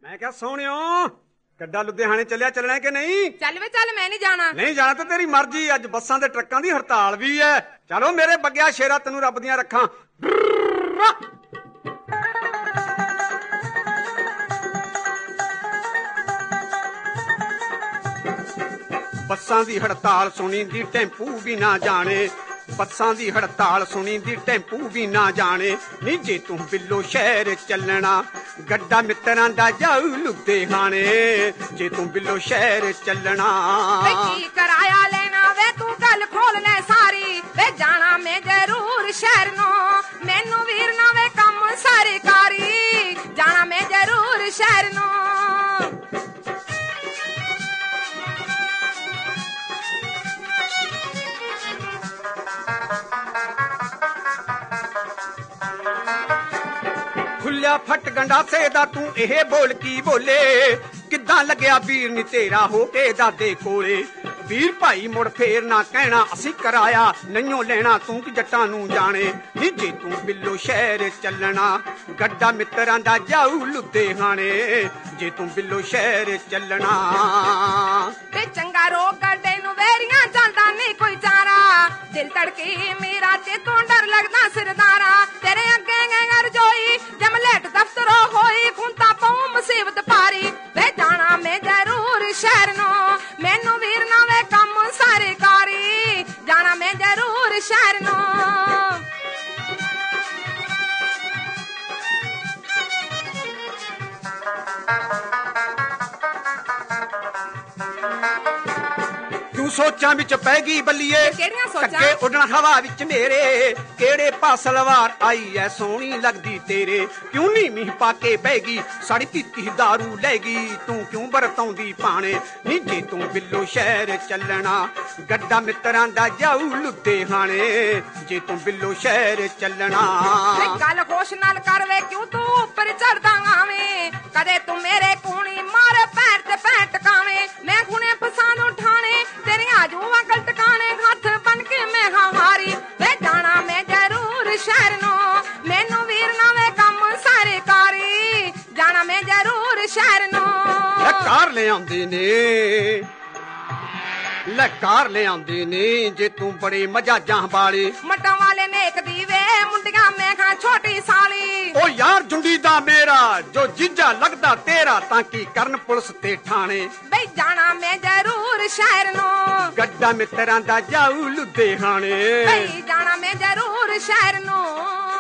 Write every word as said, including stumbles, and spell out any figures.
मैं क्या सोहणियो गड्डा लुधियाने चलिया चलना कि नहीं? चल वे चल, मैं नहीं जाना। नहीं जाना तो तेरी मर्जी। अज बसां ते ट्रक्कां दी हड़ताल भी है। चलो मेरे बग्गिया शेरा, तेनू रब दियां रखां। बसां दी हड़ताल सुनी दी टेंपू भी ना जाने, बसां दी हड़ताल सुनी दी टेंपू भी ना जाने। नी जे तू बिल्लो शहर चलना गड्डा मित्रां दा जाऊ लुधियाने, जे तू बिल्लो शहर चलना। की कराया लेना वे तू गल खोलने सारी, वे जाना मैं जरूर शहर नो, मैनू वीर ना वे कम सरकारी, जाना मैं जरूर शहर नो। खुलिया फट गंडासे दा तू एह बोल की बोले, किद्दां लग्या वीर नी तेरा हो के दादे कोले। वीर भाई मुड़ फेर ना कहना असी कराया नहियों लेना, तू कि जट्टां नू जाने। नी जे तू बिल्लो शहर चलना गड्डा मित्रां दा जाऊ लुधियाने, जे तू बिल्लो शहर चलना। वे चंगा रो गड्डे नू वेरियां चलदा नहीं कोई चारा, दिल तड़की मेरा ते तू डर लगदा सिरदारा। तेरे अगे गैर जोई जमलेट दफ्तरों होई, खुंता पाऊं मुसीबत पारी, वे जाना मैं जरूर शहर नो, मैनू वीर ना वे कम सरकारी, जाना मैं जरूर शहर नो। तू सोचां विच पैगी बल्लीए, केड़ियां सोचां? धक्के उड़न हवा विच मेरे, केड़े पासलवार आई है सोहनी लगदी तेरे। क्यों नी मीह पाके बैगी साड़ी पीती दारू लैगी, तू क्यों बरतौंदी पाने। नी जे तू बिल्लो शहर चलना गड्डा मित्रां दा जाऊ लुधियाने, जे तू बिल्लो शहर चलना। गल होश नाल कर वे क्यों तू ऊपर चढ़दा आवे, कदे तू मेरे कूणी मारे पैर ते पैर टकावे। मैं गुणे फसानू ठाणे तेरी आजू अकल टकाने, हाथ बन के मैं हारी, वे जाना मैं जरूर शहर नो, मैनू वीर ना वे कम सरकारी, जाना मैं जरूर शहर नो। कार ले आंदे ने ले कार ले आंदे ने, जे तू बड़े मजाजां वाले। मटा वाले नेक दीवे मुंडिया मैं खां छोटी साली, ओ यार जुंडी दा मेरा जो जीजा लगदा तेरा, ताकि करन पुलिस ते ठाणे। बई जाना मैं जरूर शहर नो, गड्डा मित्रां दा जाऊ लुधियाने, बई जाना मैं जरूर शहर नो।